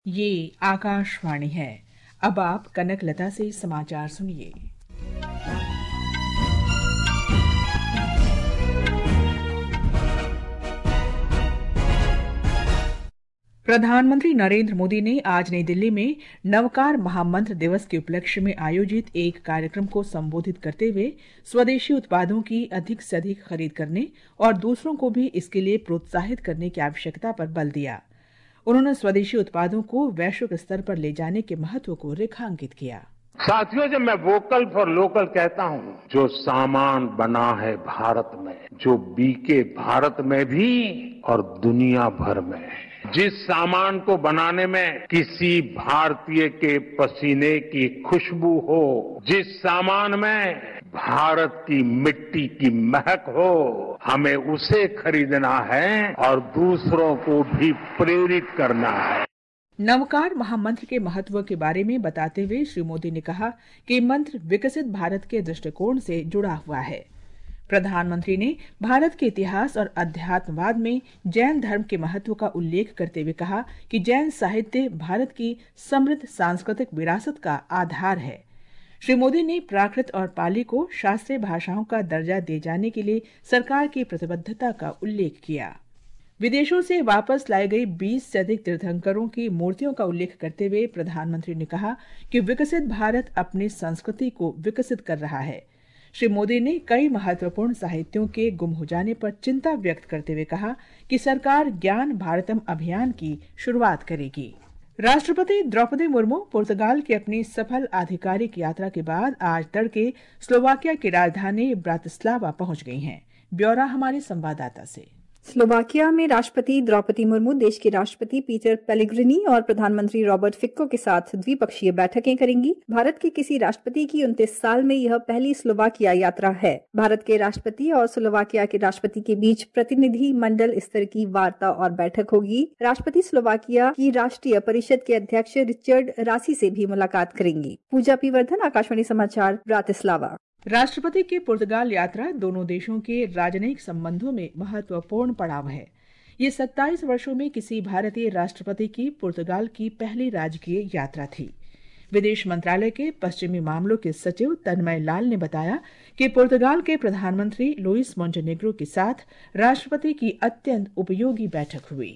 ये आकाशवाणी है। अब आप कनक लता से समाचार सुनिए। प्रधानमंत्री नरेंद्र मोदी ने आज नई दिल्ली में नवकार महामंत्र दिवस के उपलक्ष्य में आयोजित एक कार्यक्रम को संबोधित करते हुए स्वदेशी उत्पादों की अधिक से अधिक खरीद करने और दूसरों को भी इसके लिए प्रोत्साहित करने की आवश्यकता पर बल दिया। उन्होंने स्वदेशी उत्पादों को वैश्विक स्तर पर ले जाने के महत्व को रेखांकित किया। साथियों, जब मैं वोकल फॉर लोकल कहता हूं, जो सामान बना है भारत में, जो बिके भारत में भी और दुनिया भर में, जिस सामान को बनाने में किसी भारतीय के पसीने की खुशबू हो, जिस सामान में भारत की मिट्टी की महक हो, हमें उसे खरीदना है और दूसरों को भी प्रेरित करना है। नवकार महामंत्र के महत्व के बारे में बताते हुए श्री मोदी ने कहा कि मंत्र विकसित भारत के दृष्टिकोण से जुड़ा हुआ है। प्रधानमंत्री ने भारत के इतिहास और अध्यात्मवाद में जैन धर्म के महत्व का उल्लेख करते हुए कहा कि जैन साहित्य भारत की समृद्ध सांस्कृतिक विरासत का आधार है। श्री मोदी ने प्राकृत और पाली को शास्त्रीय भाषाओं का दर्जा दिए जाने के लिए सरकार की प्रतिबद्धता का उल्लेख किया। विदेशों से वापस लाए गए 20 से अधिक तीर्थंकरों की मूर्तियों का उल्लेख करते हुए प्रधानमंत्री ने कहा कि विकसित भारत अपनी संस्कृति को विकसित कर रहा है। श्री मोदी ने कई महत्वपूर्ण साहित्यों के गुम हो जाने पर चिंता व्यक्त करते हुए कहा कि सरकार ज्ञान भारतम अभियान की शुरुआत करेगी। राष्ट्रपति द्रौपदी मुर्मू पुर्तगाल की अपनी सफल आधिकारिक यात्रा के बाद आज तड़के स्लोवाकिया की राजधानी ब्रातिस्लावा पहुंच गई हैं। ब्यौरा हमारे संवाददाता से। स्लोवाकिया में राष्ट्रपति द्रौपदी मुर्मू देश के राष्ट्रपति पीटर पेलेग्रिनी और प्रधानमंत्री रॉबर्ट फिको के साथ द्विपक्षीय बैठकें करेंगी। भारत के किसी राष्ट्रपति की 29 साल में यह पहली स्लोवाकिया यात्रा है। भारत के राष्ट्रपति और स्लोवाकिया के राष्ट्रपति के बीच प्रतिनिधि मंडल स्तर की वार्ता और बैठक होगी। राष्ट्रपति स्लोवाकिया की राष्ट्रीय परिषद के अध्यक्ष रिचर्ड रासी से भी मुलाकात करेंगी। पूजा पी वर्धन, आकाशवाणी समाचार, ब्रातिस्लावा। राष्ट्रपति की पुर्तगाल यात्रा दोनों देशों के राजनयिक संबंधों में महत्वपूर्ण पड़ाव है। ये 27 वर्षों में किसी भारतीय राष्ट्रपति की पुर्तगाल की पहली राजकीय यात्रा थी। विदेश मंत्रालय के पश्चिमी मामलों के सचिव तन्मय लाल ने बताया कि पुर्तगाल के प्रधानमंत्री लुइस मोंटेनेग्रो के साथ राष्ट्रपति की अत्यंत उपयोगी बैठक हुई।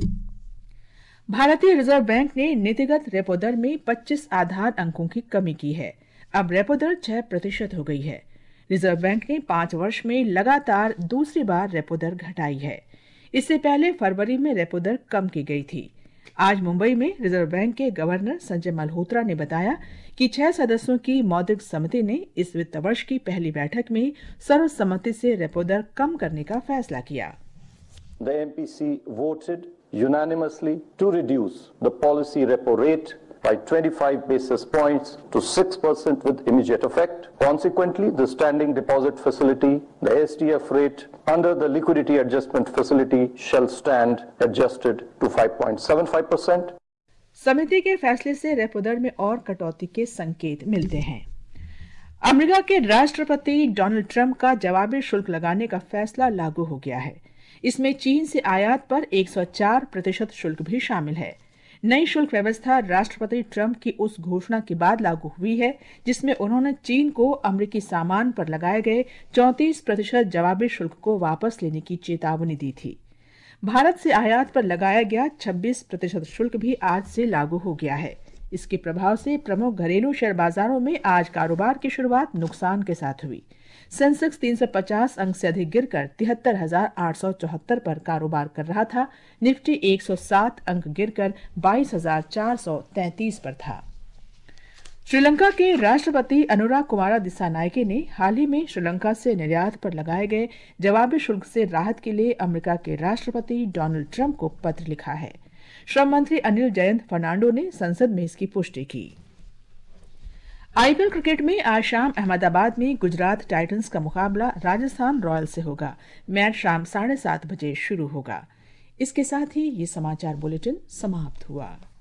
भारतीय रिजर्व बैंक ने नीतिगत रेपो दर में 25 आधार अंकों की कमी की है। अब रेपो दर 6% हो गई है। रिजर्व बैंक ने 5 वर्ष में लगातार दूसरी बार रेपो दर घटाई है। इससे पहले फरवरी में रेपो दर कम की गई थी। आज मुंबई में रिजर्व बैंक के गवर्नर संजय मल्होत्रा ने बताया कि 6 सदस्यों की मौद्रिक समिति ने इस वित्त वर्ष की पहली बैठक में सर्वसम्मति से रेपो दर कम करने का फैसला किया। The MPC voted unanimously to reduce the policy repo rate by 25 basis points to 6% with immediate effect. Consequently, the standing deposit facility, the SDF rate under the liquidity adjustment facility shall stand adjusted to 5.75%. समिति के फैसले से repo दर में और कटौती के संकेत मिलते हैं। अमेरिका के राष्ट्रपति डोनाल्ड ट्रंप का जवाबी शुल्क लगाने का फैसला लागू हो गया है। इसमें चीन से आयात पर 104% शुल्क भी शामिल है। नई शुल्क व्यवस्था राष्ट्रपति ट्रंप की उस घोषणा के बाद लागू हुई है जिसमें उन्होंने चीन को अमेरिकी सामान पर लगाए गए 34% जवाबी शुल्क को वापस लेने की चेतावनी दी थी। भारत से आयात पर लगाया गया 26% शुल्क भी आज से लागू हो गया है। इसके प्रभाव से प्रमुख घरेलू शेयर बाजारों में आज कारोबार की शुरुआत नुकसान के साथ हुई। सेंसेक्स 350 अंक से अधिक गिरकर 73,874 पर कारोबार कर रहा था। निफ्टी 107 अंक गिरकर 22,433 पर था। श्रीलंका के राष्ट्रपति अनुराग कुमारा दिसानायके ने हाल ही में श्रीलंका से निर्यात पर लगाए गए जवाबी शुल्क से राहत के लिए अमेरिका के राष्ट्रपति डोनाल्ड ट्रंप को पत्र लिखा है। श्रम मंत्री अनिल जयंत फर्नांडो ने संसद में इसकी पुष्टि की। आईपीएल क्रिकेट में आज शाम अहमदाबाद में गुजरात टाइटंस का मुकाबला राजस्थान रॉयल्स से होगा। मैच शाम 7:30 बजे शुरू होगा। इसके साथ ही ये समाचार बुलेटिन समाप्त हुआ।